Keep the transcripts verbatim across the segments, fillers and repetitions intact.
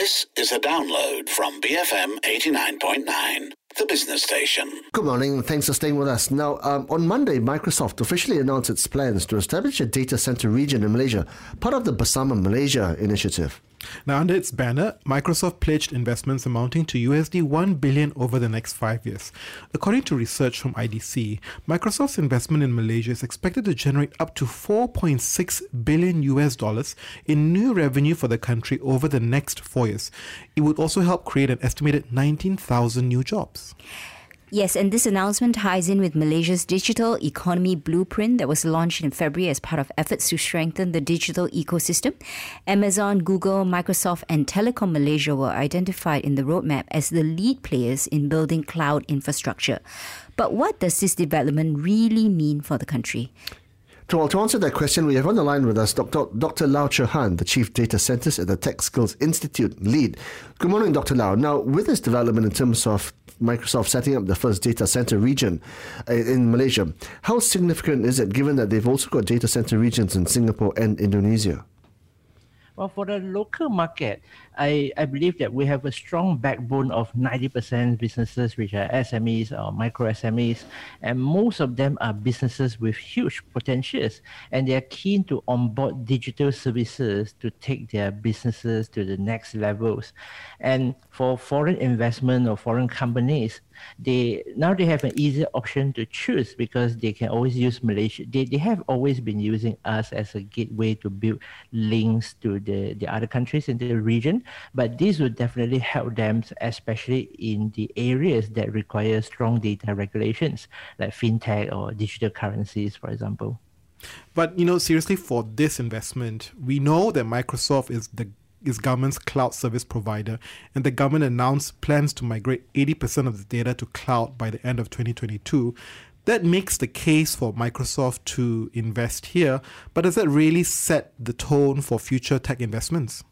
This is a download from B F M eighty-nine point nine, the business station. Good morning. Thanks for staying with us. Now, um, on Monday, Microsoft officially announced its plans to establish a data center region in Malaysia, part of the Bersama Malaysia initiative. Now, under its banner, Microsoft pledged investments amounting to U S D one billion dollars over the next five years. According to research from I D C, Microsoft's investment in Malaysia is expected to generate up to four point six billion U S dollars in new revenue for the country over the next four years. It would also help create an estimated nineteen thousand new jobs. Yes, and this announcement ties in with Malaysia's Digital Economy Blueprint that was launched in February as part of efforts to strengthen the digital ecosystem. Amazon, Google, Microsoft and Telekom Malaysia were identified in the roadmap as the lead players in building cloud infrastructure. But what does this development really mean for the country? To, to answer that question, we have on the line with us Doctor Doctor Lau Che Han, the Chief Data Scientist at the Tech Skills Institute, LEAD. Good morning, Doctor Lau. Now, with this development in terms of Microsoft setting up the first data center region in Malaysia, how significant is it, given that they've also got data center regions in Singapore and Indonesia? Well, for the local market, I, I believe that we have a strong backbone of ninety percent businesses which are S M Es or micro S M Es, and most of them are businesses with huge potentials, and they are keen to onboard digital services to take their businesses to the next levels. And for foreign investment or foreign companies, they now they have an easier option to choose because they can always use Malaysia. They, they have always been using us as a gateway to build links to the, the other countries in the region, but this would definitely help them, especially in the areas that require strong data regulations, like fintech or digital currencies, for example. But, you know, seriously, for this investment, we know that Microsoft is the is government's cloud service provider, and the government announced plans to migrate eighty percent of the data to cloud by the end of twenty twenty-two. That makes the case for Microsoft to invest here, but does that really set the tone for future tech investments?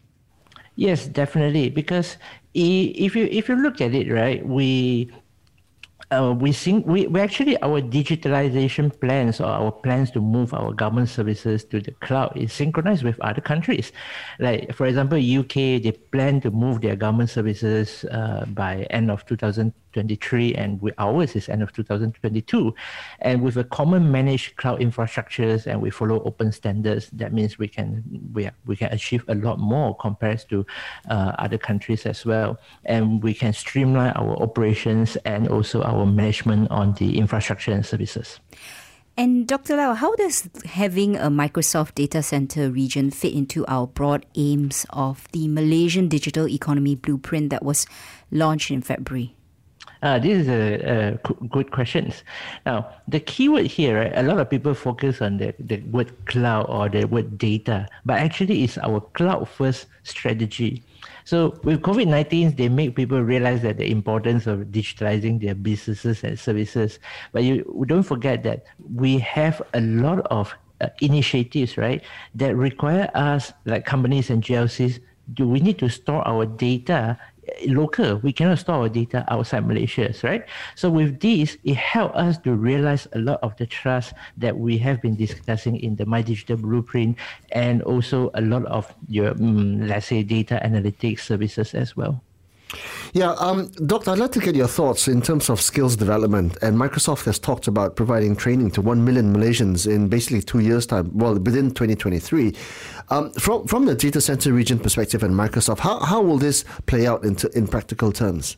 Yes, definitely, because if you if you look at it, right, we Uh, we think we, we actually our digitalization plans or our plans to move our government services to the cloud is synchronized with other countries. Like, for example, U K, they plan to move their government services uh, by end of two thousand twenty-three, and we, ours is end of two thousand twenty-two. And with a common managed cloud infrastructures, and we follow open standards, that means we can we we can achieve a lot more compared to uh, other countries as well. And we can streamline our operations and also our management on the infrastructure and services. And Doctor Lau, how does having a Microsoft data center region fit into our broad aims of the Malaysian Digital Economy Blueprint that was launched in February? Uh, this is a, a good question. Now, the keyword here, right, a lot of people focus on the, the word cloud or the word data, but actually it's our cloud-first strategy. So with COVID nineteen, they make people realize that the importance of digitalizing their businesses and services. But you don't forget that we have a lot of uh, initiatives, right, that require us, like companies and G L Cs, do we need to store our data local. We cannot store our data outside Malaysia, right? So with this, it helped us to realize a lot of the trust that we have been discussing in the My Digital Blueprint, and also a lot of your, um, let's say, data analytics services as well. Yeah, um, Doctor, I'd like to get your thoughts in terms of skills development. And Microsoft has talked about providing training to one million Malaysians in basically two years' time, well, within twenty twenty-three. Um, from from the data center region perspective and Microsoft, how, how will this play out in, in practical terms?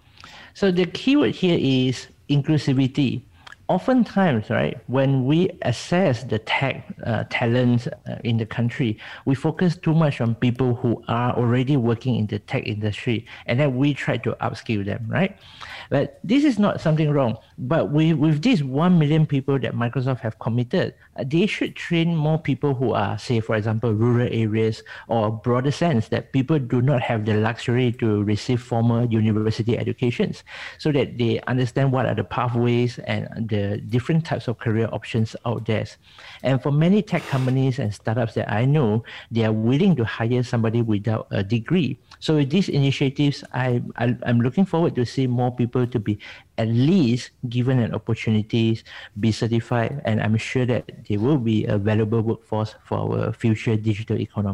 So the keyword here is inclusivity. Oftentimes, right, when we assess the tech uh, talents uh, in the country, we focus too much on people who are already working in the tech industry, and then we try to upskill them, right? But this is not something wrong. But we, with these one million people that Microsoft have committed, uh, they should train more people who are, say, for example, rural areas, or broader sense that people do not have the luxury to receive formal university educations, so that they understand what are the pathways and the The different types of career options out there. And for many tech companies and startups that I know, they are willing to hire somebody without a degree. So with these initiatives, I, I, I'm looking forward to see more people to be at least given an opportunity, be certified, and I'm sure that they will be a valuable workforce for our future digital economy.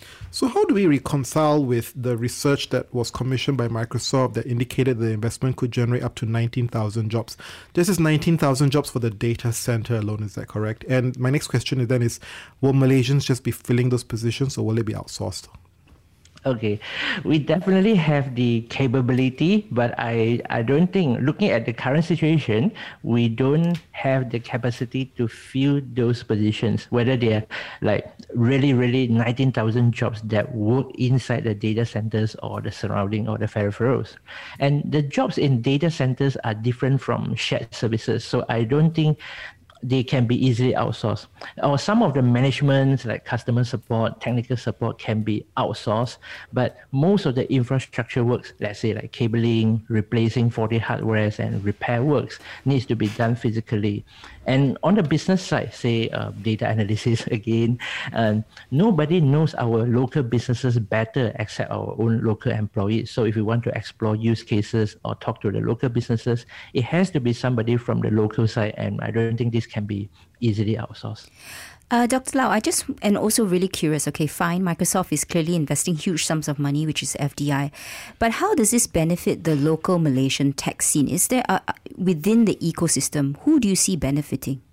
So how do we reconcile with the research that was commissioned by Microsoft that indicated the investment could generate up to nineteen thousand jobs? This is nineteen thousand jobs for the data center alone, is that correct? And my next question is then is, will Malaysians just be filling those positions or will it be outsourced? Okay, we definitely have the capability, but I, I don't think, looking at the current situation, we don't have the capacity to fill those positions, whether they're like really, really nineteen thousand jobs that work inside the data centers or the surrounding or the peripherals. And the jobs in data centers are different from shared services, so I don't think they can be easily outsourced. Or some of the management, like customer support, technical support, can be outsourced, but most of the infrastructure works, let's say like cabling, replacing faulty hardware, and repair works, needs to be done physically. And on the business side, say uh, data analysis again, um, nobody knows our local businesses better except our own local employees. So if we want to explore use cases or talk to the local businesses, it has to be somebody from the local side, and I don't think this can be easily outsourced. Uh, Doctor Lau, I just am also really curious. Okay, fine, Microsoft is clearly investing huge sums of money, which is F D I. But how does this benefit the local Malaysian tech scene? Is there, uh, within the ecosystem, who do you see benefiting?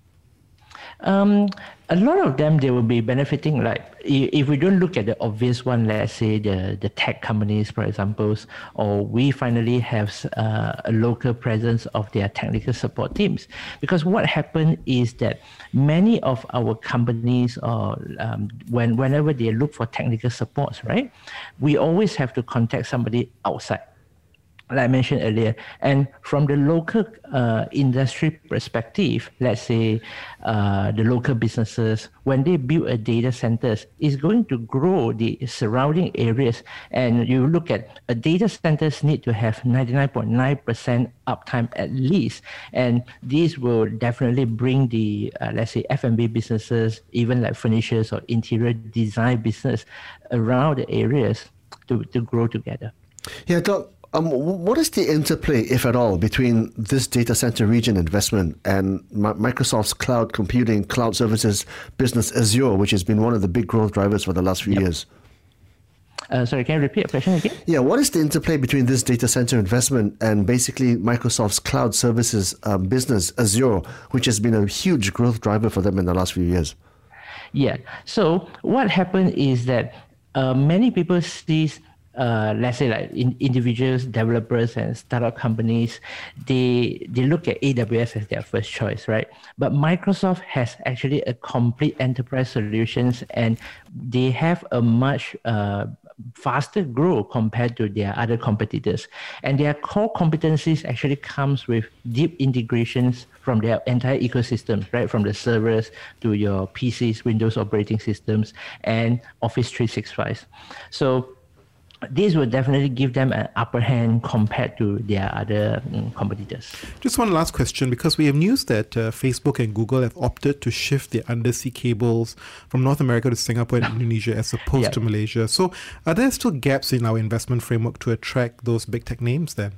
Um, a lot of them, they will be benefiting, like, if we don't look at the obvious one, let's say the, the tech companies, for example, or we finally have uh, a local presence of their technical support teams. Because what happened is that many of our companies, or um, when whenever they look for technical supports, right, we always have to contact somebody outside, like I mentioned earlier. And from the local uh, industry perspective, let's say uh, the local businesses, when they build a data centers, is going to grow the surrounding areas. And you look at a data centers need to have ninety-nine point nine percent uptime at least. And this will definitely bring the, uh, let's say, F and B businesses, even like furnishers or interior design business around the areas to, to grow together. Yeah, Doc. Um, what is the interplay, if at all, between this data center region investment and Microsoft's cloud computing, cloud services business Azure, which has been one of the big growth drivers for the last few yep. years? Uh, sorry, can you repeat the question again? Yeah, what is the interplay between this data center investment and basically Microsoft's cloud services um, business Azure, which has been a huge growth driver for them in the last few years? Yeah, so what happened is that uh, many people see Uh, let's say like in individuals, developers, and startup companies, they they look at A W S as their first choice, right? But Microsoft has actually a complete enterprise solutions, and they have a much uh, faster growth compared to their other competitors. And their core competencies actually comes with deep integrations from their entire ecosystem, right? From the servers to your P Cs, Windows operating systems, and Office three sixty-five. So this will definitely give them an upper hand compared to their other um, competitors. Just one last question, because we have news that uh, Facebook and Google have opted to shift their undersea cables from North America to Singapore and Indonesia as opposed yep. to Malaysia. So are there still gaps in our investment framework to attract those big tech names then?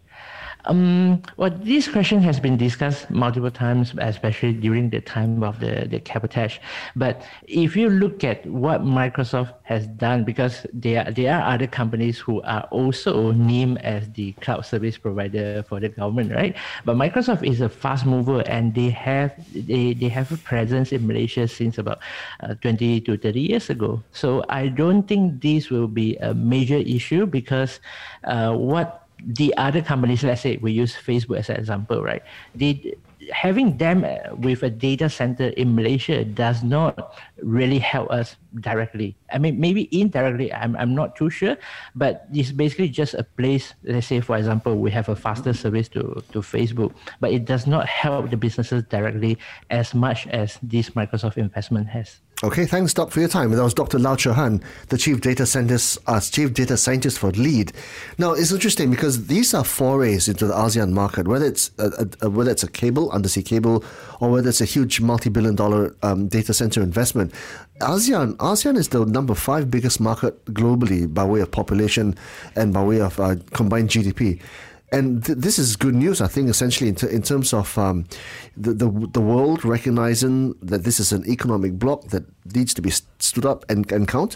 Um, well, this question has been discussed multiple times, especially during the time of the, the cabotage. But if you look at what Microsoft has done, because there, there are other companies who are also named as the cloud service provider for the government, right? But Microsoft is a fast mover, and they have they, they have a presence in Malaysia since about uh, twenty to thirty years ago. So I don't think this will be a major issue, because uh, what the other companies, let's say we use Facebook as an example, right? They, having them with a data center in Malaysia does not really help us directly. I mean, maybe indirectly, I'm, I'm not too sure, but it's basically just a place, let's say, for example, we have a faster service to, to Facebook, but it does not help the businesses directly as much as this Microsoft investment has. Okay, thanks, Doc, for your time. That was Doctor Lau Cher Han, the Chief Data Scientist, uh, Chief Data Scientist for Lead. Now, it's interesting because these are forays into the ASEAN market, whether it's a, a, whether it's a cable, undersea cable, or whether it's a huge multi-billion dollar um, data center investment. ASEAN, ASEAN is the number five biggest market globally by way of population and by way of uh, combined G D P. And th- this is good news, I think, essentially in, t- in terms of um, the, the the world recognizing that this is an economic bloc that needs to be st- stood up and, and countered.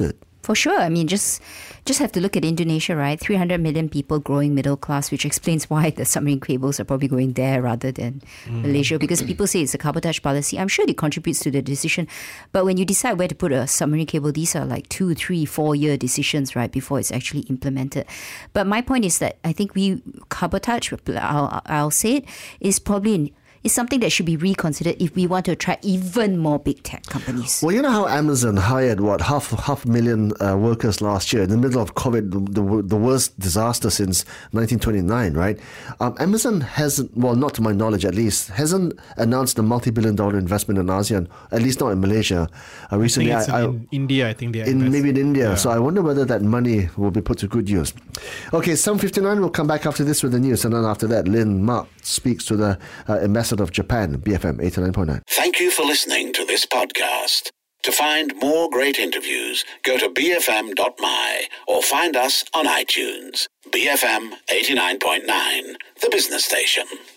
For sure. I mean, just just have to look at Indonesia, right? three hundred million people, growing middle class, which explains why the submarine cables are probably going there rather than mm. Malaysia, because people say it's a cabotage policy. I'm sure it contributes to the decision. But when you decide where to put a submarine cable, these are like two, three, four-year decisions, right, before it's actually implemented. But my point is that I think we, cabotage, I'll, I'll say it, is probably in is something that should be reconsidered if we want to attract even more big tech companies. Well, you know how Amazon hired, what, half half a million uh, workers last year in the middle of COVID, the, the, the worst disaster since nineteen twenty-nine, right? Um, Amazon hasn't, well, not to my knowledge at least, hasn't announced a multi-billion dollar investment in ASEAN, at least not in Malaysia. Uh, recently, I think it's I, in I, India, I think they are in Maybe in India. Yeah. So I wonder whether that money will be put to good use. Okay, seven fifty-nine, we'll come back after this with the news. And then after that, Lynn Mark speaks to the uh, ambassador of Japan, B F M eighty-nine point nine. Thank you for listening to this podcast. To find more great interviews, go to b f m dot m y or find us on iTunes. B F M eighty-nine point nine, the business station.